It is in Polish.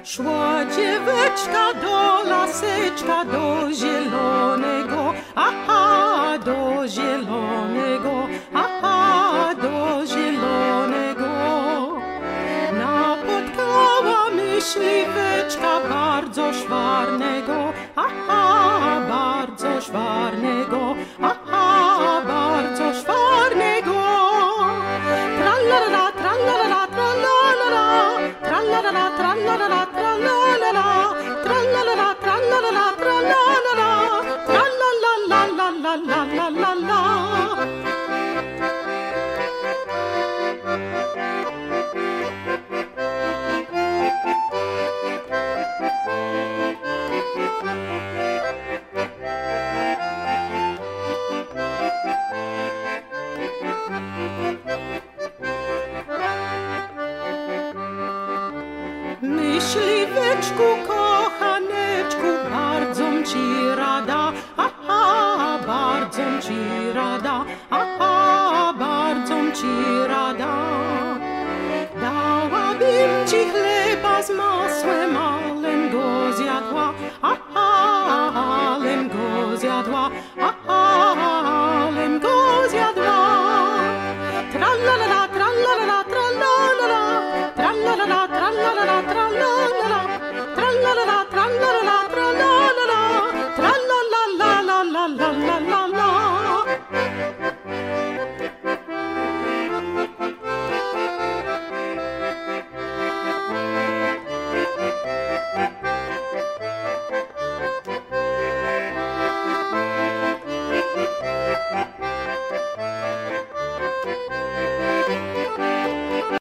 Szła dzieweczka do laseczka, do zielonego, aha, do zielonego, aha, do zielonego. Napotkała myśliweczka bardzo szwarnego, aha, bardzo szwarnego, aha, bardzo szwarnego. Tralalala, tralalala, tralalala, tralalala, tralalala, tralalala, tralalala, tralalala, tralalala, tralalalalalalala. Myśliweczku, kochaneczku, bardzo ci rada, aha, bardzo ci rada, aha, bardzo ci rada. Dałabym ci chleba z masłem,